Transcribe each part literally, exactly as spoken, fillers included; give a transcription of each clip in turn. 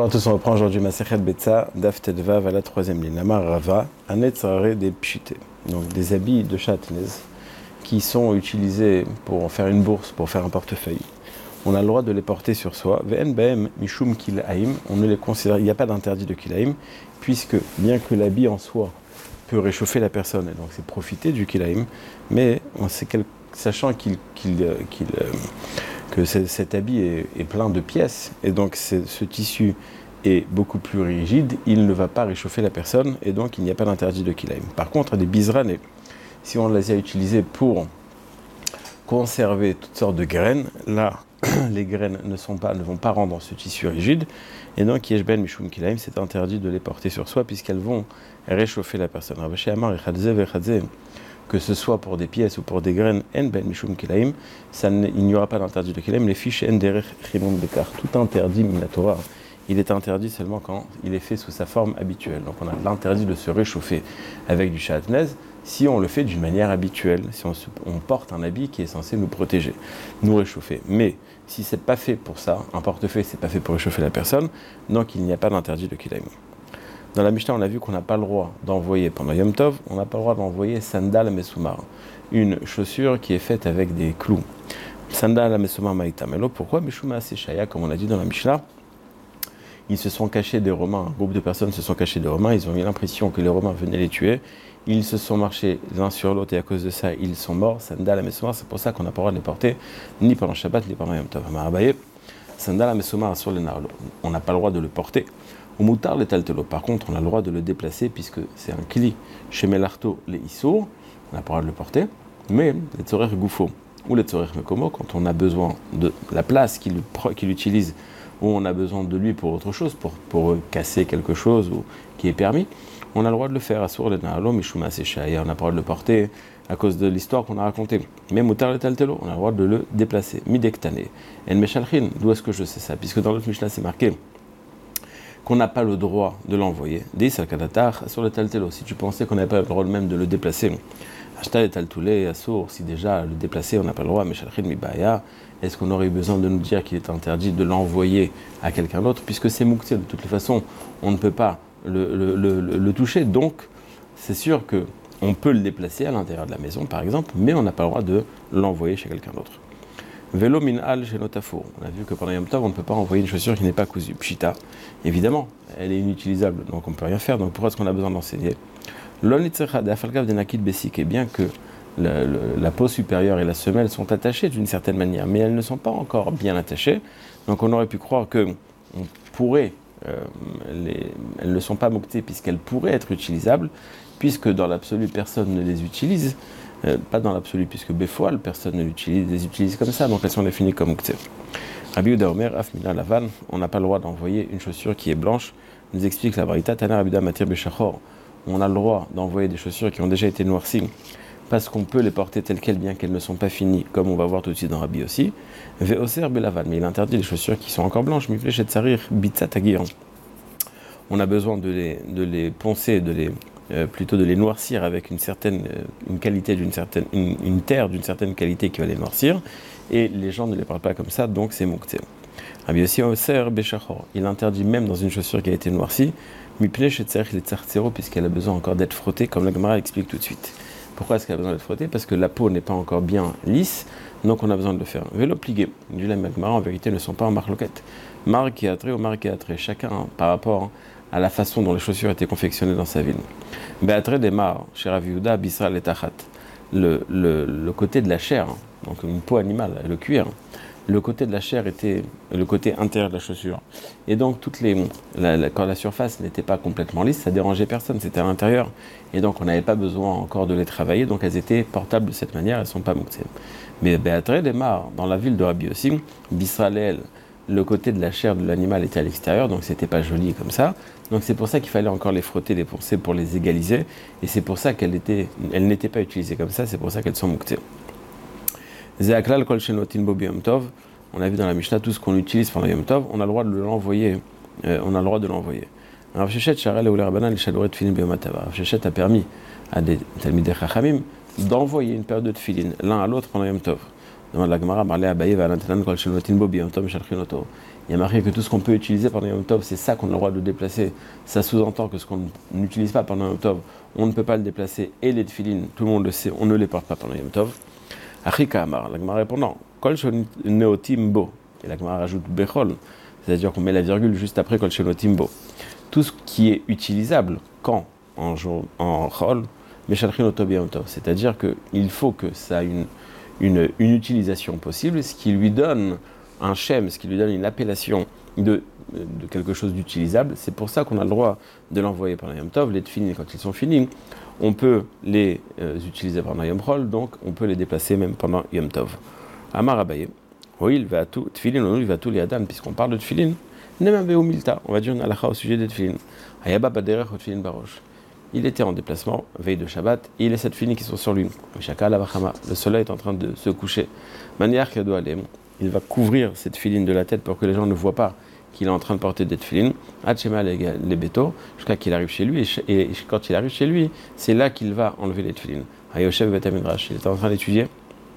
Bonjour à tous, on reprend aujourd'hui Masechet Betsa, Daf Tedvav à la troisième ligne. Amar Rava, Anetzare des pchité, donc des habits de chatnez qui sont utilisés pour faire une bourse, pour faire un portefeuille. On a le droit de les porter sur soi. V'en b'em mishum kilaim, on ne les considère, il n'y a pas d'interdit de kilaim, puisque bien que l'habit en soi peut réchauffer la personne, et donc c'est profiter du kilaim, mais on sait quel, sachant qu'il, qu'il, qu'il que cet habit est, est plein de pièces, et donc ce tissu est beaucoup plus rigide, il ne va pas réchauffer la personne, et donc il n'y a pas d'interdit de kilaim. Par contre, des bizranes, si on les a utilisés pour conserver toutes sortes de graines, là, les graines ne, sont pas, ne vont pas rendre ce tissu rigide, et donc yeshben mishum kilaim, c'est interdit de les porter sur soi, puisqu'elles vont réchauffer la personne. Ravashi Amar echadze vechadze, que ce soit pour des pièces ou pour des graines, en ben mishum kilaim, ça il n'y aura pas d'interdit de kilaim. Les fiches en derech chimon bekar, tout interdit minatora, il est interdit seulement quand il est fait sous sa forme habituelle. Donc on a l'interdit de se réchauffer avec du chatnez si on le fait d'une manière habituelle, si on, se, on porte un habit qui est censé nous protéger, nous réchauffer. Mais si c'est pas fait pour ça, un portefeuille c'est pas fait pour réchauffer la personne, donc il n'y a pas d'interdit de kilaim. Dans la Mishnah, on a vu qu'on n'a pas le droit d'envoyer, pendant Yom Tov, on n'a pas le droit d'envoyer sandal mesoumar, une chaussure qui est faite avec des clous. Sandal mesoumar maïtamelo, pourquoi Mishuma Seshaya, comme on a dit dans la Mishnah, ils se sont cachés des Romains, un groupe de personnes se sont cachés des Romains, ils ont eu l'impression que les Romains venaient les tuer, ils se sont marchés l'un sur l'autre et à cause de ça, ils sont morts. Sandal mesoumar, c'est pour ça qu'on n'a pas le droit de les porter, ni pendant Shabbat, ni pendant Yom Tov. Marabaye, sandal mesoumar sur les narlo, on n'a pas le droit de le porter. Au moutar les taltelo, par contre, on a le droit de le déplacer puisque c'est un kli. Chez Melarto, les issour, on n'a pas le droit de le porter, mais les tzorer goufo ou les tzorer mekomo, quand on a besoin de la place qu'il, qu'il utilise ou on a besoin de lui pour autre chose, pour, pour casser quelque chose ou, qui est permis, on a le droit de le faire. Assour le nahalo, mishuma seshaya, on n'a pas le droit de le porter à cause de l'histoire qu'on a racontée. Mais moutar les taltelo, on a le droit de le déplacer. Midektane, en meshalchin, d'où est-ce que je sais ça? Puisque dans l'autre Mishnah c'est marqué qu'on n'a pas le droit de l'envoyer. Dis al-kadatar sur le taltelo. Si tu pensais qu'on n'avait pas le droit même de le déplacer, ashtal et taltoulé, assour, si déjà le déplacer on n'a pas le droit, mais shalchin mibaya, est-ce qu'on aurait eu besoin de nous dire qu'il est interdit de l'envoyer à quelqu'un d'autre, puisque c'est moukté, de toutes les façons, on ne peut pas le, le, le, le, le toucher, donc c'est sûr qu'on peut le déplacer à l'intérieur de la maison par exemple, mais on n'a pas le droit de l'envoyer chez quelqu'un d'autre. Vélo min al chez Notafo. On a vu que pendant Yom Tov, on ne peut pas envoyer une chaussure qui n'est pas cousue. Pshita, évidemment, elle est inutilisable, donc on ne peut rien faire. Donc pourquoi est-ce qu'on a besoin d'enseigner? Et bien que la, la, la peau supérieure et la semelle sont attachées d'une certaine manière, mais elles ne sont pas encore bien attachées. Donc on aurait pu croire que on pourrait, euh, les, elles ne sont pas moctées puisqu'elles pourraient être utilisables, puisque dans l'absolu personne ne les utilise. Euh, pas dans l'absolu, puisque Befoal, personne ne l'utilise, les utilise comme ça, donc elles sont définies comme Ktsé. Rabbi Yehuda Omer, Afmina Lavan, on n'a pas le droit d'envoyer une chaussure qui est blanche, nous explique la Braïta, Tana Rabbi Yehuda Matir Beshachor, on a le droit d'envoyer des chaussures qui ont déjà été noircies, parce qu'on peut les porter telles quelles, bien qu'elles ne sont pas finies, comme on va voir tout de suite dans Rabbi aussi. Veoser Belavan, mais il interdit les chaussures qui sont encore blanches, Miflesh et Tsarir, Bitzat Agiran. On a besoin de les, de les poncer, de les. Euh, plutôt de les noircir avec une certaine euh, une qualité d'une certaine une, une terre d'une certaine qualité qui va les noircir, et les gens ne les parlent pas comme ça, donc c'est moukté. Rabbi Yossi Oser Beshachor, il interdit même dans une chaussure qui a été noircie, mipnei shetzarich le tzartzero, puisqu'elle a besoin encore d'être frottée, comme la Gemara explique tout de suite. Pourquoi est-ce qu'elle a besoin d'être frottée? Parce que la peau n'est pas encore bien lisse, donc on a besoin de le faire. Vélo plié, du la Gemara en vérité ne sont pas en marloquette. Marquéatré ou marquéatré, chacun hein, par rapport hein, à la façon dont les chaussures étaient confectionnées dans sa ville. Béatré des mar, chez Rav Yehuda, Bisra et Tachat, le, le, le côté de la chair, donc une peau animale, le cuir, le côté de la chair était le côté intérieur de la chaussure. Et donc, toutes les, la, la, quand la surface n'était pas complètement lisse, ça dérangeait personne, c'était à l'intérieur. Et donc, on n'avait pas besoin encore de les travailler, donc elles étaient portables de cette manière, elles ne sont pas mouxées. Mais Béatré des mar, dans la ville de Rabbi aussi, Bisra Leel, le côté de la chair de l'animal était à l'extérieur, donc c'était pas joli comme ça. Donc c'est pour ça qu'il fallait encore les frotter, les poncer pour les égaliser, et c'est pour ça qu'elles étaient, elles n'étaient pas utilisées comme ça, c'est pour ça qu'elles sont mouktées. Zeaklal kol shenotin bo b'yom tov, on a vu dans la Mishnah tout ce qu'on utilise pendant Yom Tov, on a le droit de l'envoyer, euh, on a le droit de l'envoyer. Rav Sheshet sharal ou l'Rabanan li shadoret tefillin b'yom hatava. Rav Sheshet a permis à des talmidei chachamim d'envoyer une paire de tefillin l'un à l'autre pendant Yom Tov. il y a marqué que tout ce qu'on peut utiliser pendant Yom Tov, c'est ça qu'on a le droit de déplacer. Ça sous-entend que ce qu'on n'utilise pas pendant Yom Tov, on ne peut pas le déplacer. Et les tefilin, tout le monde le sait, on ne les porte pas pendant Yom Tov. Achika Amar, la Gemara répondant, Kol Neotim Bo. Et la Gemara rajoute Bechol, c'est-à-dire qu'on met la virgule juste après Kol Neotim Bo. Tout ce qui est utilisable quand en, en Chol, c'est-à-dire qu'il faut que ça ait une, une, une utilisation possible, ce qui lui donne un shem, ce qui lui donne une appellation de, de quelque chose d'utilisable. C'est pour ça qu'on a le droit de l'envoyer pendant Yom Tov. Les tefilin, quand ils sont finis, on peut les euh, utiliser pendant Yom Chol, donc on peut les déplacer même pendant Yom Tov. Amar Abaye, oui, il va tout, tefilin, il va tout les adam, puisqu'on parle de tefilin, on va dire une halakha au sujet des tefilin. Hayaba baderech au tefilin barosh. Il était en déplacement, veille de Shabbat, et il a cette tefilin qui sont sur lui. Le soleil est en train de se coucher. Maniach yado alem, il va couvrir cette tefilin de la tête pour que les gens ne voient pas qu'il est en train de porter des tefilin. Hachema les beto, jusqu'à qu'il arrive chez lui, et quand il arrive chez lui, c'est là qu'il va enlever les tefilin. Hayoshev bet midrash, il était en train d'étudier.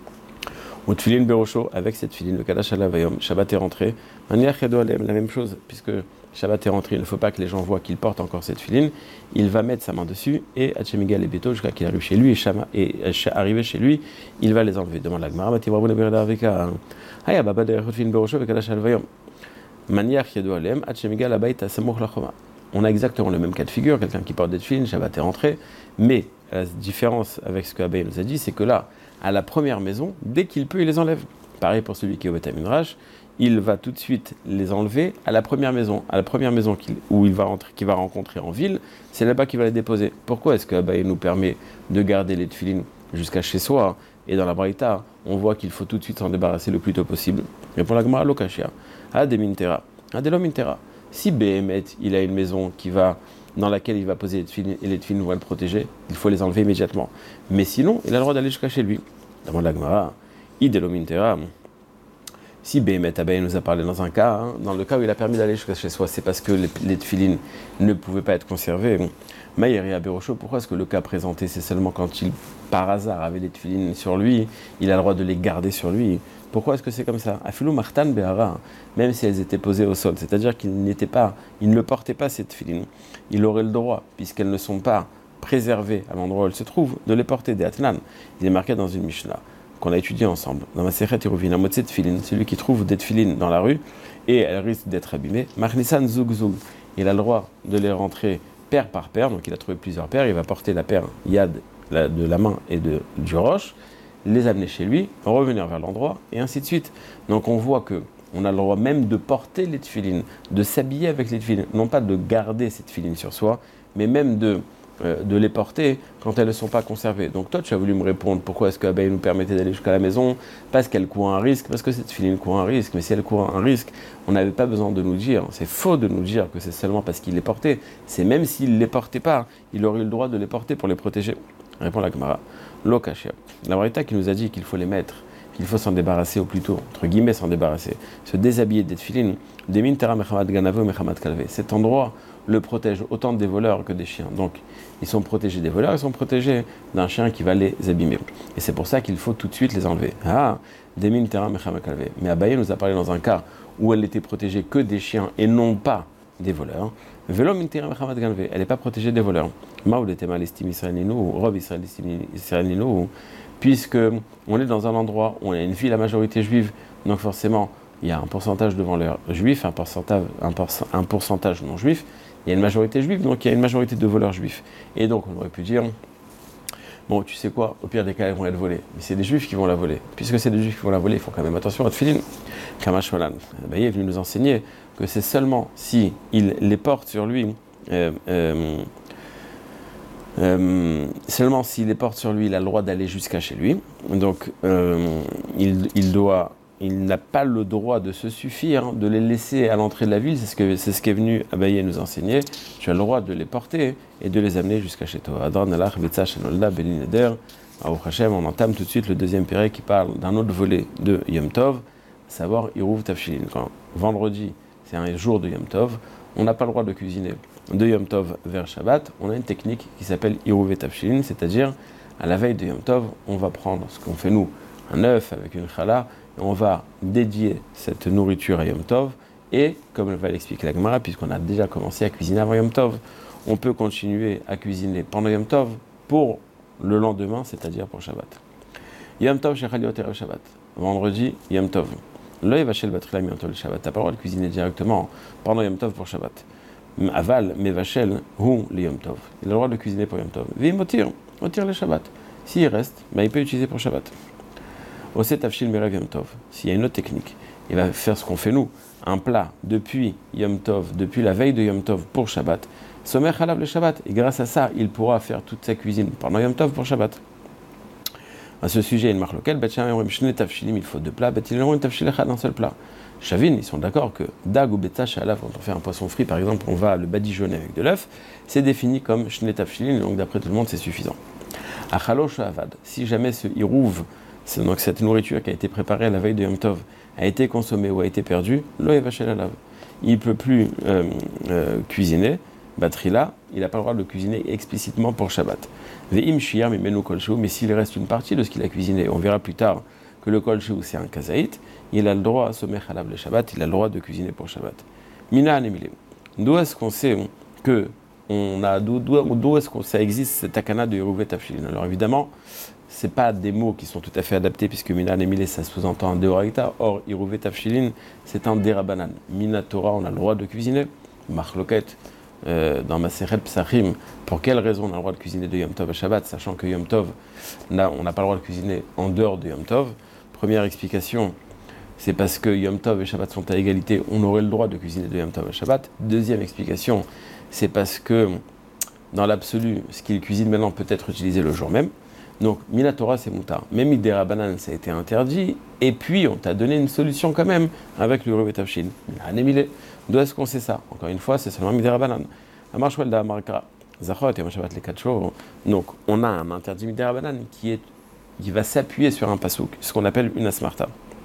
Ou tefilin berosho, avec cette tefilin, le kadash alavayom, Shabbat est rentré. Maniach yado alem, la même chose, puisque Shabbat est rentré, il ne faut pas que les gens voient qu'il porte encore cette tefilin. Il va mettre sa main dessus et Hachemiga les beto jusqu'à qu'il arrive chez lui et, Shama, et arrivé chez lui, il va les enlever. Demande la Gemara, Mativrabou Bereda Aveka. Haya Baba de Tefilin Berosho avec Kadash Alvayom. Maniach Yado Alem, Hachemiga la Baïta Samour Lachoma. On a exactement le même cas de figure, quelqu'un qui porte des tefilin, Shabbat est rentré, mais la différence avec ce que Abaye nous a dit, c'est que là, à la première maison, dès qu'il peut, il les enlève. Pareil pour celui qui est au Beth Midrash, il va tout de suite les enlever à la première maison. À la première maison qu'il, où il va rentrer, qu'il va rencontrer en ville, c'est là-bas qu'il va les déposer. Pourquoi est-ce que Abaye nous permet de garder les tefilin jusqu'à chez soi? Et dans la Braïta, on voit qu'il faut tout de suite s'en débarrasser le plus tôt possible. Répond la Gemara, Lokashia, Ademintera, Adelomintera. Si Behemet, il a une maison qui va, dans laquelle il va poser les tefilin et les tefilin vont le protéger, il faut les enlever immédiatement. Mais sinon, il a le droit d'aller jusqu'à chez lui. Demande la Gemara, Idelomintera. Si Behemet Abaye nous a parlé dans un cas, hein, dans le cas où il a permis d'aller jusqu'à chez soi, c'est parce que les, les tefilin ne pouvaient pas être conservés. Maïri Aberosho, pourquoi est-ce que le cas présenté, c'est seulement quand il, par hasard, avait les tefilin sur lui, il a le droit de les garder sur lui? Pourquoi est-ce que c'est comme ça? Afilou Martan Behara, même si elles étaient posées au sol, c'est-à-dire qu'il n'était pas, il ne portait pas ces tefilin, il aurait le droit, puisqu'elles ne sont pas préservées à l'endroit où elles se trouvent, de les porter des Atnan. Il est marqué dans une Mishnah qu'on a étudié ensemble. Dans ma Sechet Iruvin, Motse Tefilin, celui qui trouve des tefilin dans la rue et elles risquent d'être abîmées. Machnisan Zug Zug, il a le droit de les rentrer paire par paire, donc il a trouvé plusieurs paires, il va porter la paire Yad de la main et de, du roche, les amener chez lui, revenir vers l'endroit et ainsi de suite. Donc on voit que on a le droit même de porter les tefilin, de s'habiller avec les tefilin, non pas de garder ces tefilin sur soi, mais même de de les porter quand elles ne sont pas conservées. Donc toi, tu as voulu me répondre pourquoi est-ce que Abaye nous permettait d'aller jusqu'à la maison? Parce qu'elle court un risque, parce que cette tefilin court un risque. Mais si elle court un risque, on n'avait pas besoin de nous dire. C'est faux de nous dire que c'est seulement parce qu'il les portait. C'est même s'il ne les portait pas, il aurait eu le droit de les porter pour les protéger. Répond la Gemara. Lokashia. La Braïta qui nous a dit qu'il faut les mettre, qu'il faut s'en débarrasser au plus tôt, entre guillemets s'en débarrasser, se déshabiller des tefilin, des mintera mechamad ganavo mechamad kalve. Cet endroit le protège autant des voleurs que des chiens. Donc, ils sont protégés des voleurs, ils sont protégés d'un chien qui va les abîmer. Et c'est pour ça qu'il faut tout de suite les enlever. Ah, des mintera mechamad kalve. Mais Abaye nous a parlé dans un cas où elle n'était protégée que des chiens et non pas des voleurs. Velo mintera mechamad ganve. Elle n'est pas protégée des voleurs. Maoul était mal estimé israélino, Rob israélino, puisque on est dans un endroit où on a une ville à majorité juive, donc forcément il y a un pourcentage de voleurs juifs, un pourcentage, un, pour, un pourcentage non juif, il y a une majorité juive, donc il y a une majorité de voleurs juifs. Et donc on aurait pu dire, bon tu sais quoi, au pire des cas ils vont être volés, mais c'est des juifs qui vont la voler. Puisque c'est des juifs qui vont la voler, il faut quand même attention à tefilin. Kamash Malan, il est venu nous enseigner que c'est seulement si il les porte sur lui, euh, euh, Euh, seulement s'il les porte sur lui, il a le droit d'aller jusqu'à chez lui. Donc, euh, il, il doit, il n'a pas le droit de se suffire, de les laisser à l'entrée de la ville. C'est ce que, c'est ce qui est venu Abaye nous enseigner. Tu as le droit de les porter et de les amener jusqu'à chez toi. Adran alach betza shenolda belin eder. Baruch Hashem, on entame tout de suite le deuxième péré qui parle d'un autre volet de Yom Tov, à savoir Iruv Tafshilin. Quand vendredi, c'est un jour de Yom Tov, on n'a pas le droit de cuisiner. De Yom Tov vers Shabbat, on a une technique qui s'appelle Iruv Tafshilin, c'est-à-dire à la veille de Yom Tov, on va prendre ce qu'on fait nous, un œuf avec une challah, et on va dédier cette nourriture à Yom Tov, Et, comme va l'expliquer la Gemara, puisqu'on a déjà commencé à cuisiner avant Yom Tov, on peut continuer à cuisiner pendant Yom Tov pour le lendemain, c'est-à-dire pour Shabbat. Yom Tov, Shechaliot Erev Shabbat. Vendredi, Yom Tov. L'œil va chez le Batrila Yom Tov le Shabbat. T'as pas le droit de cuisiner directement pendant Yom Tov pour Shabbat. Aval, Mevachel, Hu, le Yom Tov. Il a le droit de cuisiner pour Yom Tov. Vim motir, motir le Shabbat. S'il reste, ben, il peut utiliser pour Shabbat. Ose Tafshil Merev Yom Tov. S'il y a une autre technique, il va faire ce qu'on fait nous, un plat depuis Yom Tov, depuis la veille de Yom Tov pour Shabbat. Somer Halav le Shabbat. Et grâce à ça, il pourra faire toute sa cuisine pendant Yom Tov pour Shabbat. À ce sujet, il marque lequel il faut deux plats, une tafshil echad, un seul plat. Chavin, ils sont d'accord que dag ou beta shalav, quand on fait un poisson frit, par exemple, on va le badigeonner avec de l'œuf, c'est défini comme shne tafshilin, donc d'après tout le monde, c'est suffisant. Achalosh avad, si jamais ce irouv, c'est donc cette nourriture qui a été préparée à la veille de Yom Tov, a été consommée ou a été perdue, lo yevashel alav. Il ne peut plus euh, euh, cuisiner. Batrila, il n'a pas le droit de le cuisiner explicitement pour Shabbat. Ve'im shiyam imenu kol shehu, mais s'il reste une partie de ce qu'il a cuisiné, on verra plus tard que le kol shehu c'est un kazaït, il a le droit à somer halav le Shabbat, il a le droit de cuisiner pour Shabbat. Mina anemile. D'où est-ce qu'on sait que on a d'où, d'où est-ce qu'on ça existe cette takana de Yeruvet Tafshilin? Alors évidemment, c'est pas des mots qui sont tout à fait adaptés puisque Mina anemile ça sous-entend un deoraita. Or Yeruvet Tafshilin c'est un derabanan. Mina Torah on a le droit de cuisiner. Marloket. Euh, dans Masechet Psachim, pour quelle raison on a le droit de cuisiner de Yom Tov à Shabbat, sachant que Yom Tov, là, on n'a pas le droit de cuisiner en dehors de Yom Tov. Première explication, c'est parce que Yom Tov et Shabbat sont à égalité, on aurait le droit de cuisiner de Yom Tov à Shabbat. Deuxième explication, c'est parce que dans l'absolu, ce qu'il cuisine maintenant peut être utilisé le jour même. Donc, Mina Torah, c'est moutar. Même Idera Banan, ça a été interdit. Et puis, on t'a donné une solution quand même avec le Yeruvet Tafshilin. D'où est-ce qu'on sait ça? Encore une fois, c'est seulement Midera Banan. Amarshwelda Markara. Zachot et Mashabat les quatre jours. Donc, on a un interdit Midera Banan qui, est, qui va s'appuyer sur un pasouk, ce qu'on appelle une asmarta.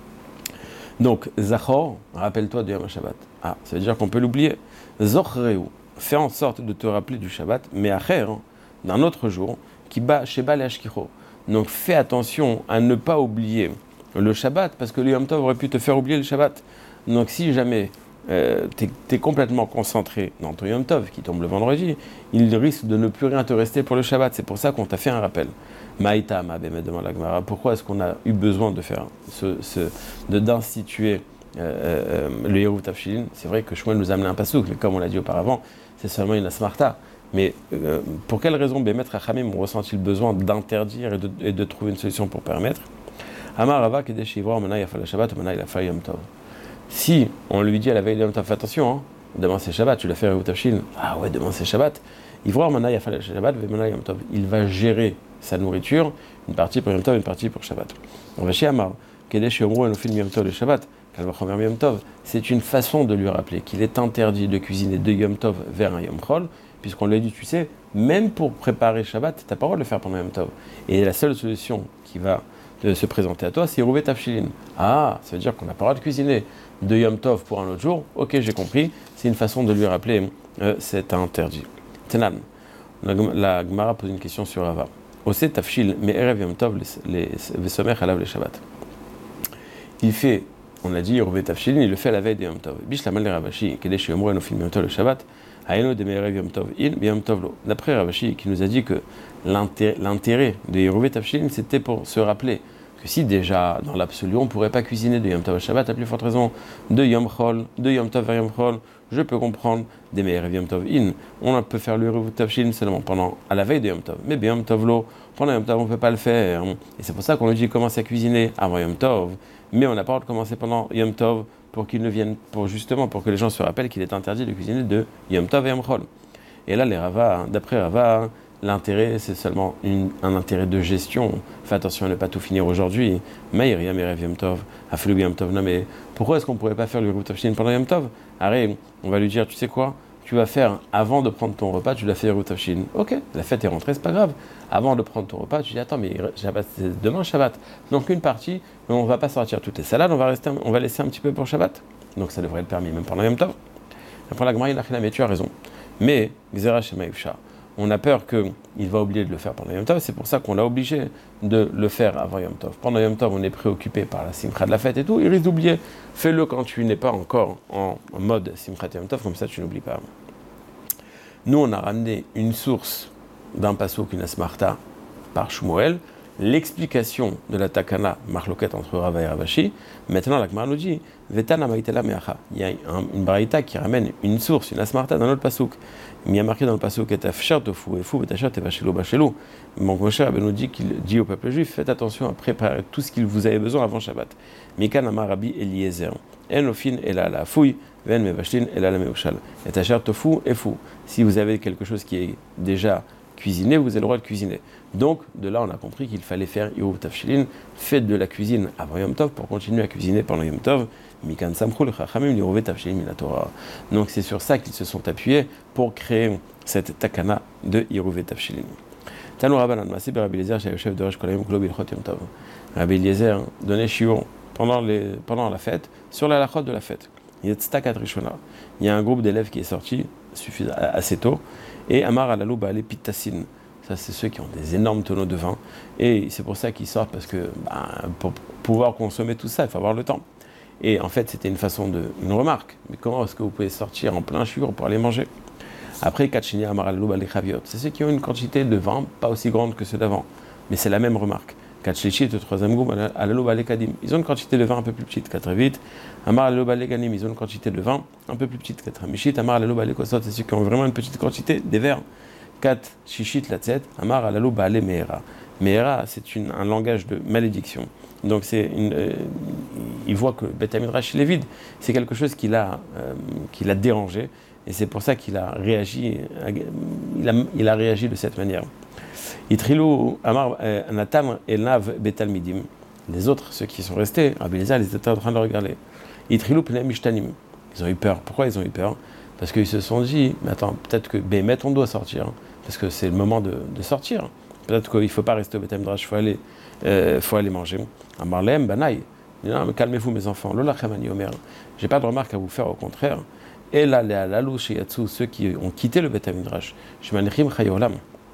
Donc, Zachor, rappelle-toi du Yom Shabbat. Ah, ça veut dire qu'on peut l'oublier. Zochreu, fais en sorte de te rappeler du Shabbat, mais acher, d'un autre jour, qui bat Sheba le Ashkicho. Donc, fais attention à ne pas oublier le Shabbat, parce que le Yom Tov aurait pu te faire oublier le Shabbat. Donc, si jamais Euh, tu es complètement concentré dans ton Yom Tov qui tombe le vendredi, il risque de ne plus rien te rester pour le Shabbat. C'est pour ça qu'on t'a fait un rappel. Maïta Mabé me demande la Gemara, pourquoi est-ce qu'on a eu besoin de faire ce, ce de d'instituer euh, euh, le Yeruvet Tafshilin? C'est vrai que Shmuel nous a amené un pasouk, mais comme on l'a dit auparavant, c'est seulement une asmarta. Mais euh, pour quelle raison Bémet Rachamim ont ressenti le besoin d'interdire et de, et de trouver une solution pour permettre? Amar Rava Kedesh Yivra Mena Yafal Shabbat Mena Yafal Yom Tov. Si on lui dit à la veille de Yom Tov, fais attention, hein, demain c'est Shabbat, tu l'as fait Yeruvet Tafshilin. Ah ouais, demain c'est Shabbat. Il va Yom Tov. Il va gérer sa nourriture, une partie pour Yom Tov, une partie pour Shabbat. On va chez Amar, Kedesh Yomru Enofil Yom Tov le Shabbat. Yom Tov, c'est une façon de lui rappeler qu'il est interdit de cuisiner de Yom Tov vers un Yom Chol, puisqu'on lui a dit, tu sais, même pour préparer Shabbat, tu n'as pas le droit de le faire pendant Yom Tov. Et la seule solution qui va se présenter à toi, c'est Yeruvet Tafshilin. Ah, ça veut dire qu'on n'a pas le droit de cuisiner de Yom Tov pour un autre jour. Ok, j'ai compris. C'est une façon de lui rappeler euh, c'est interdit. Tenan. La Gemara pose une question sur Rava. Ose Tafshil, mais Erev Yom Tov, les Vesomer Halav les Shabbat. Il fait, on l'a dit, Yeruvet Tafshilin, il le fait à la veille de Yom Tov. Bishlamal le Ravashi, Kedesh Yomru Enofil Yom Tov le Shabbat. Aïno de Erev Yom Tov in, Yom Tov lo. D'après Ravashi, qui nous a dit que l'intérêt, l'intérêt de Yeruvet Tafshilin, c'était pour se rappeler que si déjà, dans l'absolu, on ne pourrait pas cuisiner de Yom Tov à Shabbat, à plus forte raison, de Yom Chol, de Yom Tov vers Yom Chol, je peux comprendre des meilleurs Yom Tov in. On peut faire le Yeruvet Tafshilin seulement pendant, à la veille de Yom Tov. Mais bien Yom Tov lo, pendant Yom Tov, on ne peut pas le faire. Et c'est pour ça qu'on lui dit commencer à cuisiner avant Yom Tov. Mais on n'a pas le droit de commencer pendant Yom Tov pour qu'il ne vienne, pour justement, pour que les gens se rappellent qu'il est interdit de cuisiner de Yom Tov et Yom Chol. Et là, les Rava, d'après Rava, l'intérêt, c'est seulement une, un intérêt de gestion. Fais attention à ne pas tout finir aujourd'hui. Meir Yam Erev Yom Tov, Afelu Yom Tov. Non, mais pourquoi est-ce qu'on ne pourrait pas faire le Yeruvet Tafshilin pendant Yom Tov? Arrête, on va lui dire, tu sais quoi? Tu vas faire, avant de prendre ton repas, tu l'as fait Yeruvet Tafshilin. Ok, la fête est rentrée, c'est pas grave. Avant de prendre ton repas, tu dis, attends, mais Shabbat, c'est demain Shabbat. Donc une partie, mais on ne va pas sortir toutes les salades, on va, rester, on va laisser un petit peu pour Shabbat. Donc ça devrait être permis, même pendant Yom Tov. Après la Gemara, il a mais tu as raison. Mais, Gzera Shema Yufsha. on a peur qu'il va oublier de le faire pendant Yom Tov, c'est pour ça qu'on l'a obligé de le faire avant Yom Tov. Pendant Yom Tov, on est préoccupé par la simcha de la fête et tout, il risque d'oublier. Fais-le quand tu n'es pas encore en mode simcha Yom Tov, comme ça tu n'oublies pas. Nous, on a ramené une source d'un passouk, une asmarta, par Shmuel, l'explication de la takana marloquette entre Rava et Ravashi. Maintenant, la Gemara nous dit Vetana maitela meacha. Il y a un, une baraïta qui ramène une source, une asmarta d'un autre passouk. Il y a marqué dans le passouk et tafsher tofu et fou betacher tevashelo bachelo. Donc Moshe nous dit qu'il dit au peuple juif faites attention à préparer tout ce qu'il vous avez besoin avant Shabbat. Mikan amar Rabbi Eliezer. En ofin ela la fouille, ven mevashlin ela la meushal. Et tachar tofu et fou. Si vous avez quelque chose qui est déjà cuisiner, vous avez le droit de cuisiner. Donc, de là, on a compris qu'il fallait faire Iruv Tafshilin, faites de la cuisine avant Yom Tov pour continuer à cuisiner pendant Yom Tov. Mikan Samchul Chachamim Iruv Tafshilin Min Torah. Donc, c'est sur ça qu'ils se sont appuyés pour créer cette takana de Iruv Tafshilin. Tanou Rabbanan Masé Rabbi Eliezer, chez le chef de Rosh Kolayim Klo Bilchot Yom Tov. Rabbi Eliezer donnait shiur pendant, les, pendant la fête, sur la lachot de la fête. Il y a un groupe d'élèves qui est sorti assez tôt, et Amar Alalou Baale Pitassin. Ça, c'est ceux qui ont des énormes tonneaux de vin, et c'est pour ça qu'ils sortent, parce que bah, pour pouvoir consommer tout ça, il faut avoir le temps. Et en fait, c'était une façon de, une remarque. Mais comment est-ce que vous pouvez sortir en plein shiur pour aller manger? Après, Kachini Amar Alalou Baale Chaviot. C'est ceux qui ont une quantité de vin pas aussi grande que ceux d'avant, mais c'est la même remarque. Katchlichit, le troisième groupe, Alalou Baale Kadim. Ils ont une quantité de vin un peu plus petite, quatre vite. Amar Alalou Baale Ganim, ils ont une quantité de vin un peu plus petite, quatre Mishit. Amar Alalou Baale Kosot, c'est ceux qui ont vraiment une petite quantité des verres. quatre Shishit Latzet. Amar Alalou Baale Meera. Meera, c'est une, un langage de malédiction. Donc, c'est une, euh, il voit que Beth Midrash, il est vide. C'est quelque chose qui l'a, euh, qui l'a dérangé. Et c'est pour ça qu'il a réagi, il a, il a réagi de cette manière. Itrilou Amar Natan et Nav Betalmidim. Les autres, ceux qui sont restés, Rabbi Eliezer, ils étaient en train de regarder. Itrilou Pnem Mishtanim. Ils ont eu peur. Pourquoi ils ont eu peur? Parce qu'ils se sont dit, mais attends, peut-être que Bémet, on doit sortir. Parce que c'est le moment de, de sortir. Peut-être qu'il ne faut pas rester au Beth Midrash, il faut aller, euh, faut aller manger. Amar Lehem Banaï. Non, mais calmez-vous, mes enfants. Lola Chamani Omer. Je n'ai pas de remarque à vous faire, au contraire. Et là, les Alalou Sheyatsu, ceux qui ont quitté le Beth Midrash. Shemanichim Chayolam.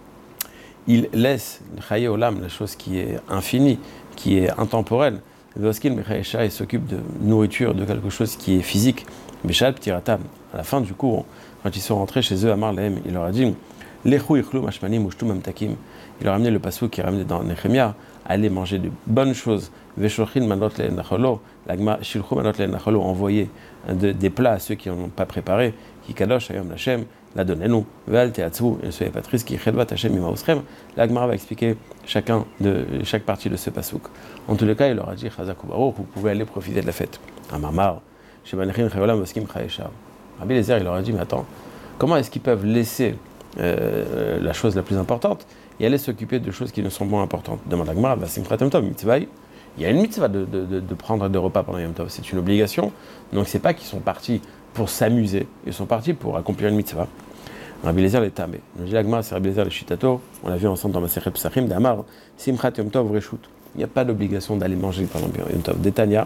Il laisse Chaye Olam, la chose qui est infinie, qui est intemporelle. Voskin Mechaesha, il s'occupe de nourriture, de quelque chose qui est physique. Beshal Ptiratam, à la fin du cours, quand ils sont rentrés chez eux à Marlehem, il leur a dit Lechu Ichlu Mashmanim Ushtu Mamtakim. Il leur a amené le passouk qui est ramené dans Nehemia, aller manger de bonnes choses. Veshochin Manot Le Nacholo, l'agma Shilchu Manot Le Nacholo, envoyer des plats à ceux qui n'en ont pas préparé, qui Kadosh Ayom Lachem. La donnez-nous, Val Teatzou, et ne soyez pas tristes, qui Chelvat Hachem Imaousrem. La Gemara va expliquer chacun de, chaque partie de ce pasouk. En tous les cas, il leur a dit Chazakou Baruch, vous pouvez aller profiter de la fête. Amamar, Shebanechim Chayolam Voskim Chaesha. Rabbi Eliezer, il leur a dit mais attends, comment est-ce qu'ils peuvent laisser euh, la chose la plus importante et aller s'occuper de choses qui ne sont moins importantes? Demande la Gemara, Vasim Yom Tov, mitzvah. Il y a une mitzvah de, de, de, de prendre des repas pendant Yom Tov, c'est une obligation. Donc c'est pas qu'ils sont partis pour s'amuser, ils sont partis pour accomplir une mitzvah. Rabbi Eliezer les tamé. Nous dit l'agma, c'est Rabbi Eliezer le shitato. On l'a vu ensemble dans Masechet Pesachim d'Amar. Simchat Yom Tov reshut. Il n'y a pas d'obligation d'aller manger pendant Yom Tov. Détania.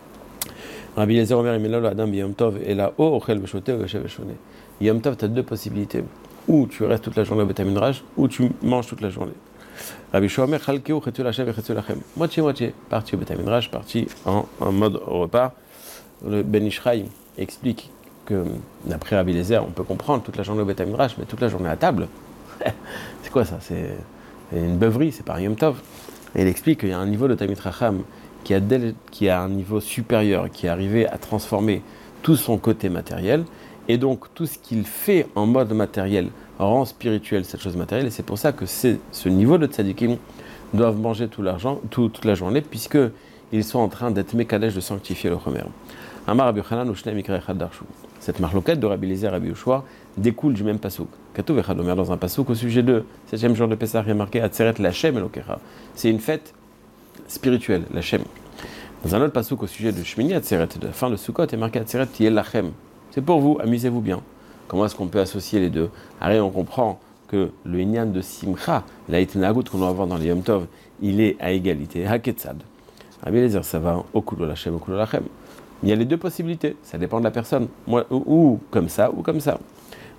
Rabbi Eliezer Omer Imelol Adam Yom Tov et là o ochel veshote ou veshev veshone. Yom Tov, tu as deux possibilités. Ou tu restes toute la journée au Beth Midrash, ou tu manges toute la journée. Rabbi Shomer Chalkeu Chetu Lachem et Chetu Lachem. Moitié moitié. Partie au Beth Midrash, partie en, en mode repas. Le Ben Ishraï explique que d'après Rabbi Eliezer, on peut comprendre toute la journée au Beth Midrash, mais toute la journée à table, c'est quoi ça? C'est une beuverie, c'est pas Yom Tov. Et il explique qu'il y a un niveau de Talmid Chacham qui a, qui a un niveau supérieur, qui est arrivé à transformer tout son côté matériel, et donc tout ce qu'il fait en mode matériel rend spirituel cette chose matérielle, et c'est pour ça que c'est ce niveau de tzadikim doivent manger tout l'argent, tout, toute la journée, puisqu'ils sont en train d'être mékadesh, de sanctifier le Chomer. Amar Rabbi Yochanan Ushne Mikra Echad Darshu. Cette marloquette de Rabbi Eliezer et Rabbi Yoshua découle du même pasouk. Katuv Echad Omer dans un pasouk au sujet de septième jour de Pessah, il y a marqué Atzeret Lachem Elokecha. C'est une fête spirituelle, Lachem. Dans un autre pasouk au sujet de Shmini Atzeret, de la fin de Sukkot, il y a marqué Atzeret Tiel Lachem. C'est pour vous, amusez-vous bien. Comment est-ce qu'on peut associer les deux? Allez, on comprend que le Inyan de Simcha, la Itnagout qu'on va voir dans les Yom Tov, il est à égalité. Haketzad. Rabbi Eliezer, ça va au Kulo Lachem, au Kulo Lachem. Il y a les deux possibilités, ça dépend de la personne, moi, ou, ou comme ça, ou comme ça.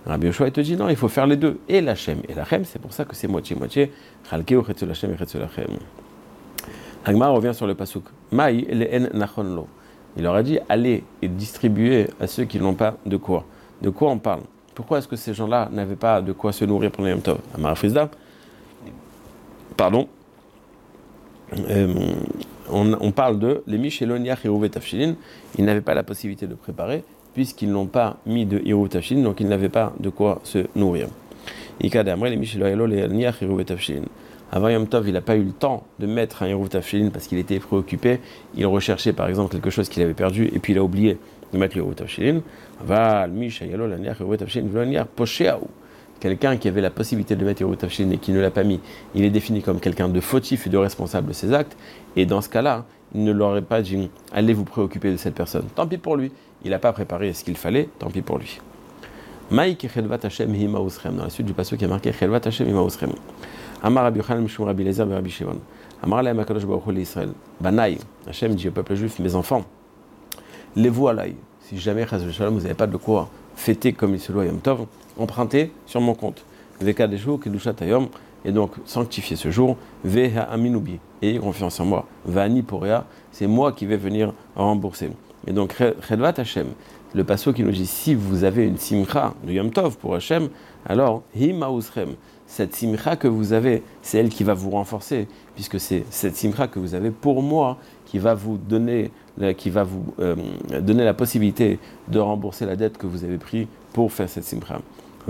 Rabbi Yoshua, il te dit non, il faut faire les deux, et l'Hachem et l'Achem, c'est pour ça que c'est moitié-moitié. Chalkeu chetzel Hachem et chetzel Hachem. Agmar revient sur le pasuk. Maï le'en nachon lo. Il leur a dit allez et distribuez à ceux qui n'ont pas de quoi. De quoi on parle? Pourquoi est-ce que ces gens-là n'avaient pas de quoi se nourrir pendant Yom Tov? Amar Frizda. Pardon. Euh, on, on parle de les Micheloniach et Rouvet Tafshilin. Ils n'avaient pas la possibilité de préparer puisqu'ils n'ont pas mis de Hirut Tafshilin, donc ils n'avaient pas de quoi se nourrir. Ikadamre les Micheloniach et Rouvet Tafshilin. Avant Yom Tov, il n'a pas eu le temps de mettre un Hirut Tafshilin parce qu'il était préoccupé. Il recherchait par exemple quelque chose qu'il avait perdu et puis il a oublié de mettre le Hirut Tafshilin. Va Micheloniach et Rouvet Tafshilin Vloniach Posheaou. Quelqu'un qui avait la possibilité de mettre Hirut Tafshilin et qui ne l'a pas mis, il est défini comme quelqu'un de fautif et de responsable de ses actes. Et dans ce cas-là, il ne leur aurait pas dit « Allez vous préoccuper de cette personne ». Tant pis pour lui. Il n'a pas préparé ce qu'il fallait, tant pis pour lui. Maïk Chelvat Hashem Hima Usrem. Dans la suite du passage qui a marqué Chelvat Hashem Hima Usrem. Amar Rabbi Yochanan Mishum Rabbi Eliezer et Rabbi Shimon. Amar Lahem HaKadosh Baruch Hu l'Israël. Banaï, Hashem dit au peuple juif, mes enfants, levez alaï. Si jamais, Chas v'Shalom, vous n'avez pas de quoi fêter comme il se doit Yom Tov, empruntez sur mon compte. Veka Deshu Kedushat Hayom, et donc sanctifiez ce jour. Veha Aminubi, ayez confiance en moi. Vani Porea, c'est moi qui vais venir rembourser. Et donc, Chedvat Hashem, le passage qui nous dit si vous avez une simcha de Yom Tov pour Hashem, alors Hima Usrem, cette simcha que vous avez, c'est elle qui va vous renforcer, puisque c'est cette simcha que vous avez pour moi qui va vous donner, qui va vous euh, donner la possibilité de rembourser la dette que vous avez prise pour faire cette simcha.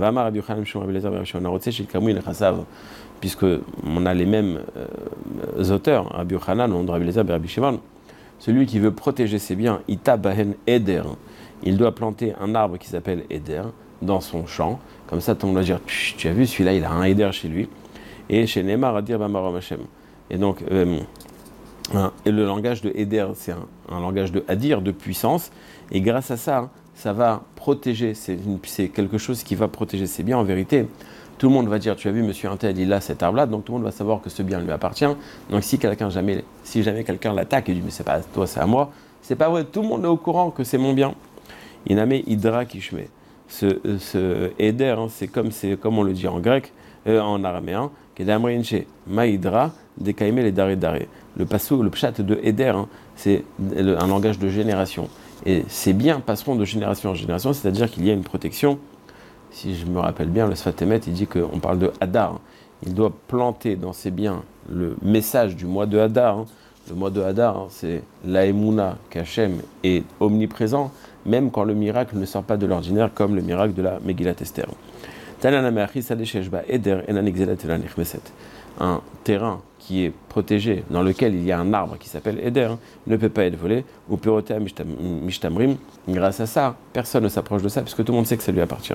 Puisque on a les mêmes euh, auteurs, Rabbi Yochanan, Rabbi Eliezer et Rabbi Shimon, celui qui veut protéger ses biens, Ita Bahen Eder, il doit planter un arbre qui s'appelle Eder dans son champ. Comme ça, tout le monde va dire, tu as vu, celui-là, il a un Eder chez lui. Et chez Neymar, à dire Bamarom Hashem. Et donc, euh, et le langage de Eder, c'est un, un langage de Hadir, de puissance. Et grâce à ça, ça va protéger, c'est, une, c'est quelque chose qui va protéger ses biens. En vérité, tout le monde va dire, tu as vu, monsieur Intel, il a cet arbre-là, donc tout le monde va savoir que ce bien lui appartient. Donc si quelqu'un jamais, si jamais quelqu'un l'attaque et dit, mais c'est pas à toi, c'est à moi, c'est pas vrai, tout le monde est au courant que c'est mon bien. Iname Hydra Kishme. Ce, ce Eder, hein, c'est comme, c'est comme on le dit en grec, euh, en araméen, Kedamrinche Maïdra, Dekaime les Dare Dare. Le passou, le pshat de Eder, hein, c'est un langage de génération. Et ces biens passeront de génération en génération, c'est-à-dire qu'il y a une protection. Si je me rappelle bien, le Sfat Emet, il dit qu'on parle de Hadar. Il doit planter dans ses biens le message du mois de Hadar. Le mois de Hadar, c'est l'Aemuna qu'Hachem est omniprésent, même quand le miracle ne sort pas de l'ordinaire, comme le miracle de la Megillat Esther. Un terrain qui est protégé, dans lequel il y a un arbre qui s'appelle Eder, ne peut pas être volé, ou Perotea Mishtamrim. Grâce à ça, personne ne s'approche de ça, puisque tout le monde sait que ça lui appartient.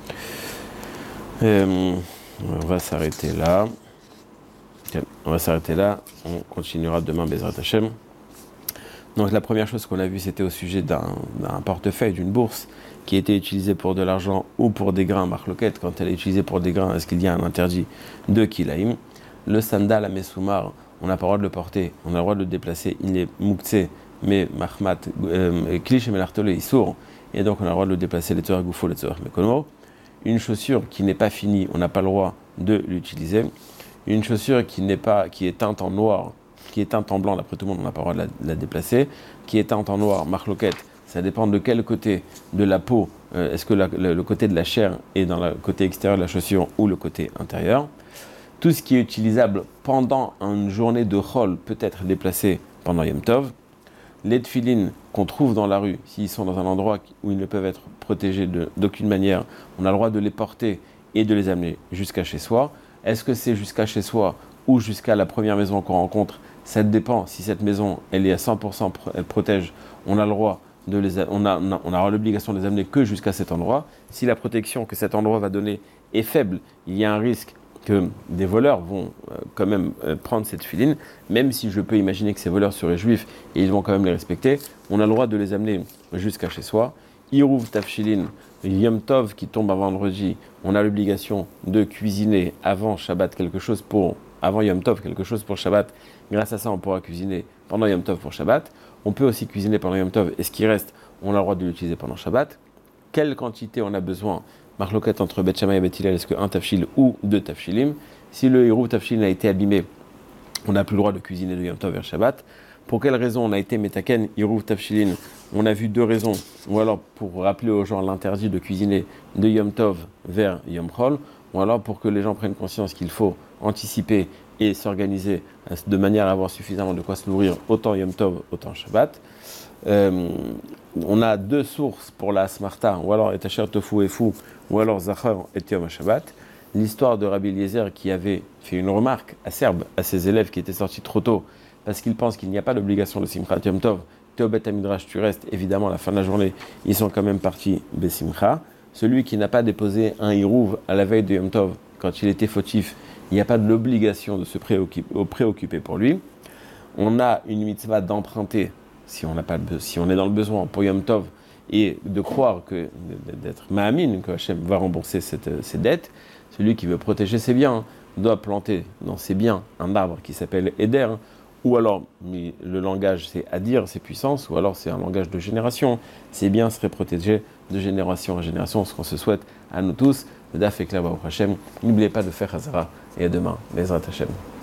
Euh, on va s'arrêter là. Okay, on va s'arrêter là. On continuera demain, Bezrat Hashem. Donc la première chose qu'on a vue, c'était au sujet d'un, d'un portefeuille, d'une bourse, qui était utilisée pour de l'argent ou pour des grains, marloquette. Quand elle est utilisée pour des grains, est-ce qu'il y a un interdit de kilaïm? Le sandal à Messoumar, on n'a pas le droit de le porter, on a le droit de le déplacer. Il est mouktsé, mais mahmat, klish et melartole, il sourd. Et donc on a le droit de le déplacer, les tzohar goufo, les tzohar mekono. Une chaussure qui n'est pas finie, on n'a pas le droit de l'utiliser. Une chaussure qui n'est pas, qui est teinte en noir, qui est teinte en blanc, d'après tout le monde, on n'a pas le droit de la, de la déplacer. Qui est teinte en noir, marloquette, ça dépend de quel côté de la peau, euh, est-ce que la, le, le côté de la chair est dans le côté extérieur de la chaussure ou le côté intérieur. Tout ce qui est utilisable pendant une journée de chol peut être déplacé pendant Yom Tov. Les tefilines qu'on trouve dans la rue, s'ils sont dans un endroit où ils ne peuvent être protégés de, d'aucune manière, on a le droit de les porter et de les amener jusqu'à chez soi. Est-ce que c'est jusqu'à chez soi ou jusqu'à la première maison qu'on rencontre? Ça dépend. Si cette maison, elle est à cent pour cent, elle protège, on a le droit de les, on a, on a l'obligation de les amener que jusqu'à cet endroit. Si la protection que cet endroit va donner est faible, il y a un risque que des voleurs vont euh, quand même euh, prendre cette filine, même si je peux imaginer que ces voleurs seraient juifs et ils vont quand même les respecter, on a le droit de les amener jusqu'à chez soi. Irouv Tafshilin, Yom Tov qui tombe avant vendredi, on a l'obligation de cuisiner avant Shabbat quelque chose pour, avant Yom Tov quelque chose pour Shabbat. Grâce à ça, on pourra cuisiner pendant Yom Tov pour Shabbat. On peut aussi cuisiner pendant Yom Tov et ce qui reste, on a le droit de l'utiliser pendant Shabbat. Quelle quantité on a besoin marloquette entre Bet Shammai et Bet Hillel, est-ce qu'un tafshil ou deux tafshilim. Si le hirouv tafshil a été abîmé, on n'a plus le droit de cuisiner de Yom Tov vers Shabbat. Pour quelle raison on a été metaken, hirouv tafshilin? On a vu deux raisons. Ou alors pour rappeler aux gens l'interdit de cuisiner de Yom Tov vers Yom Chol, ou alors pour que les gens prennent conscience qu'il faut anticiper et s'organiser de manière à avoir suffisamment de quoi se nourrir, autant Yom Tov, autant Shabbat. Euh, on a deux sources pour la Smarta, ou alors Etacher Tofu et Fou, ou alors Zachar et Yom Shabbat. L'histoire de Rabbi Eliezer qui avait fait une remarque acerbe à ses élèves qui étaient sortis trop tôt parce qu'ils pensent qu'il n'y a pas d'obligation de Simchat Yom Tov. T'es au Bet Midrash, tu restes, évidemment, à la fin de la journée, ils sont quand même partis Besimcha. Celui qui n'a pas déposé un hirouv à la veille de Yom Tov, quand il était fautif, il n'y a pas de l'obligation de se préoccuper, préoccuper pour lui. On a une mitzvah d'emprunter, si on, n'a pas de, si on est dans le besoin, pour Yom Tov, et de croire que, d'être ma'amin, que Hachem va rembourser cette, ses dettes. Celui qui veut protéger ses biens doit planter dans ses biens un arbre qui s'appelle Eder, ou alors, mais le langage c'est Adir, c'est puissance, ou alors c'est un langage de génération. Ces biens seraient protégés de génération en génération, ce qu'on se souhaite à nous tous. N'oubliez pas de faire Hazara, et à demain, Bezrat Hachem.